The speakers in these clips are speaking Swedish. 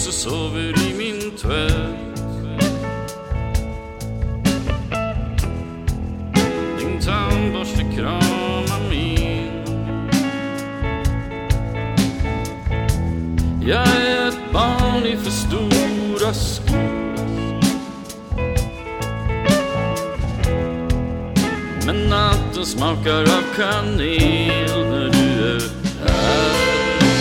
också sover i min tvätt. Din tandborste kramar min. Jag är ett barn i för stora skor, men natten smakar av kanel när du är här.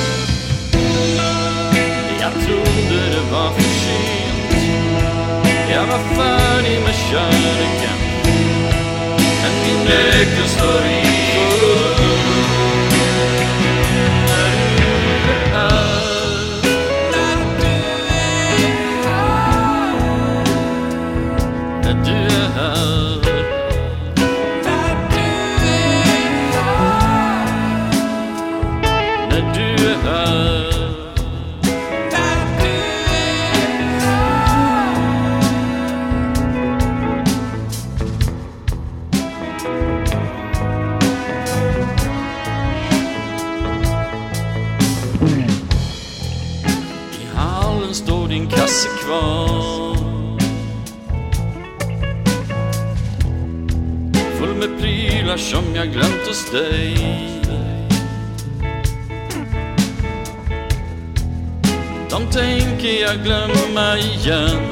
Jag trodde det var för sent, jag var färdig med kärleken, men min nyckel står i står din kasse kvar, full med prylar som jag glömt hos dig. De tänker jag glömma igen,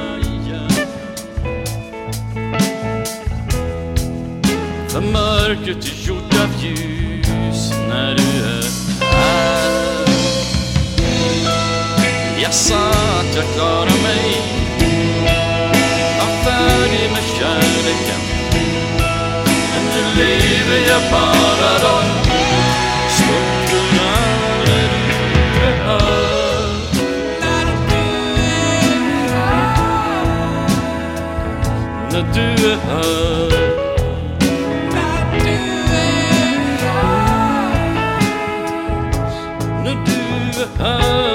för mörkret är gjort av ljus när du är här. Jag sa att jag klarar mig, var färdig med kärleken, men nu lever jag bara de stunderna när du är här. När du är här. När du är här.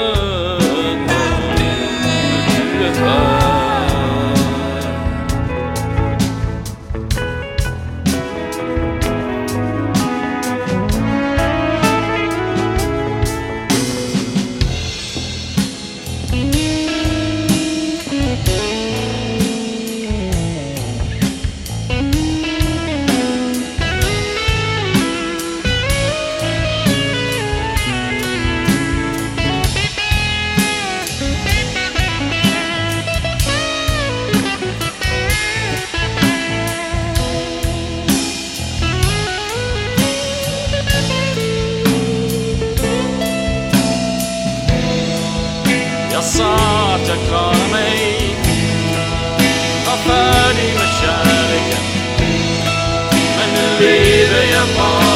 Jag sa att jag klarar mig, var färdig med kärleken, men nu lever jag bara